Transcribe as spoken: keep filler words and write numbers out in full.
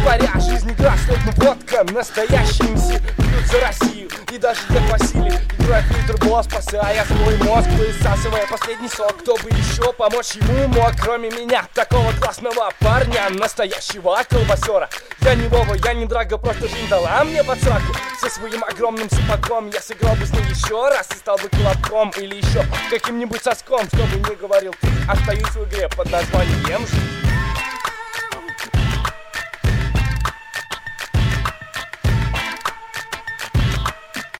говоря, жизнь игра, словно водка. Настоящий эм си пьют за Россию. И даже дед Василий, играя фильтр-босс, спасая свой мозг, высасывая последний сок. Кто бы еще помочь ему мог, кроме меня, такого классного парня, настоящего колбасера. Я не Вова, я не Драго, просто жизнь дала мне под сраку. Со своим огромным сапогом я сыграл бы с ней еще раз и стал бы колобком или еще каким-нибудь соском. Что бы ни говорил ты, остаюсь в игре под названием жизнь.